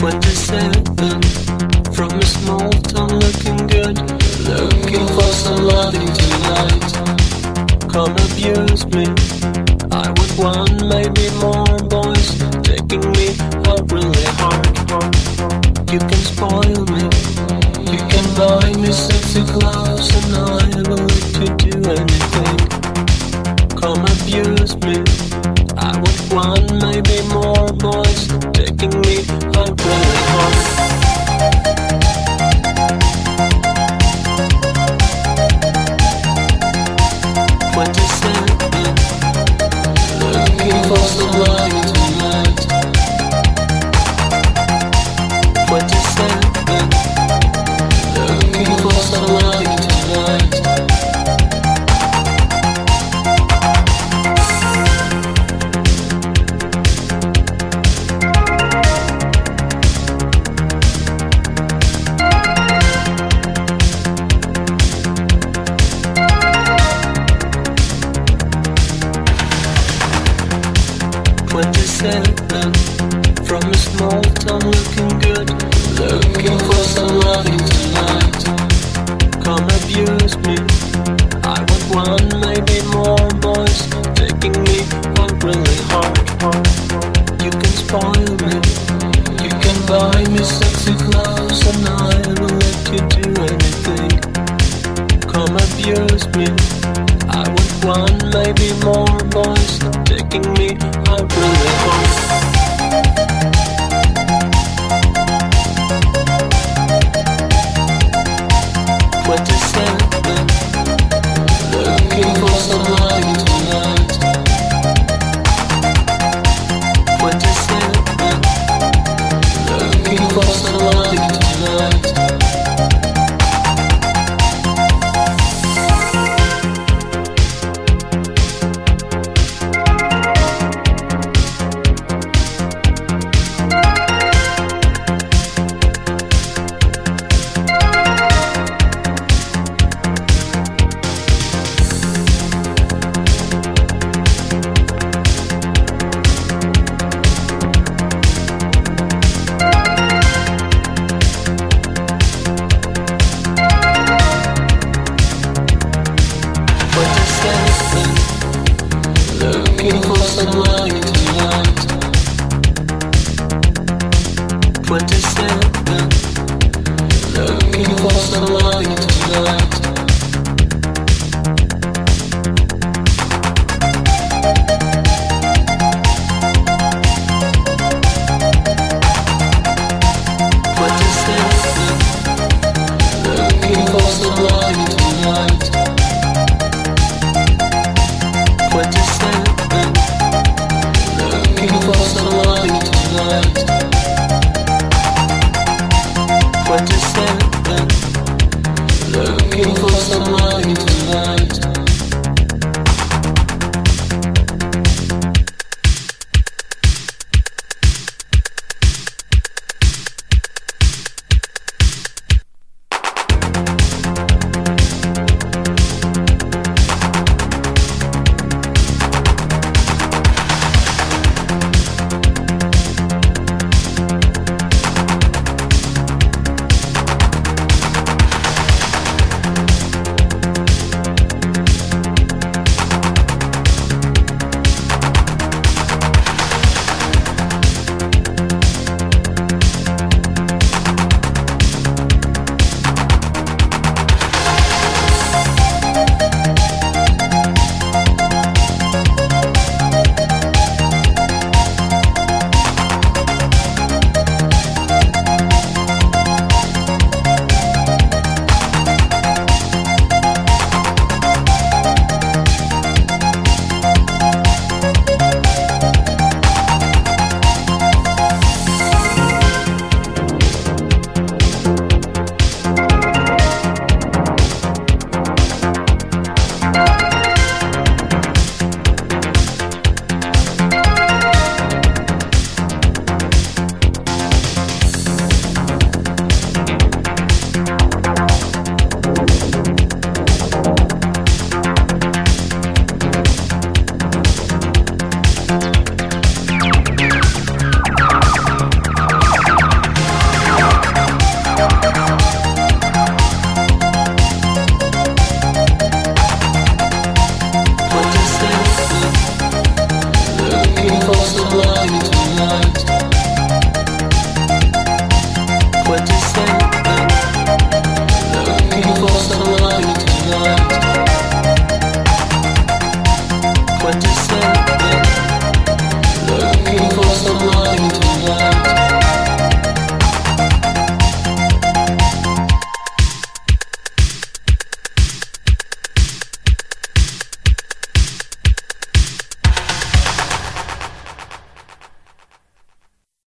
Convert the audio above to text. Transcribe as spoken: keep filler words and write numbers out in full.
twenty-seven, from a small town looking good, looking for somebody tonight. Come abuse me, I would want maybe more boys taking me out really hard. You can spoil me, you can buy me sexy clothes, and I will let you do anything. Come abuse me, I would want maybe more boys taking me out really hard. Twenty-seven, looking for somebody tonight. Twenty-seven, looking for somebody tonight. Twenty-seven, from a small town looking good, looking for somebody tonight. Come abuse me, I would want maybe more boys taking me out really hard. You can spoil me, you can buy me sexy clothes, and I will let you do anything. Come abuse me, I would want maybe more boys taking me out really hard. Twenty-seven, looking for somebody tonight. Twenty-seven, looking for somebody tonight. Looking for somebody tonight. Twenty-seven, looking for somebody tonight. Twenty-seven, looking for somebody tonight. Twenty-seven, looking for somebody tonight. Twenty-seven, looking for somebody tonight. for some loving tonight.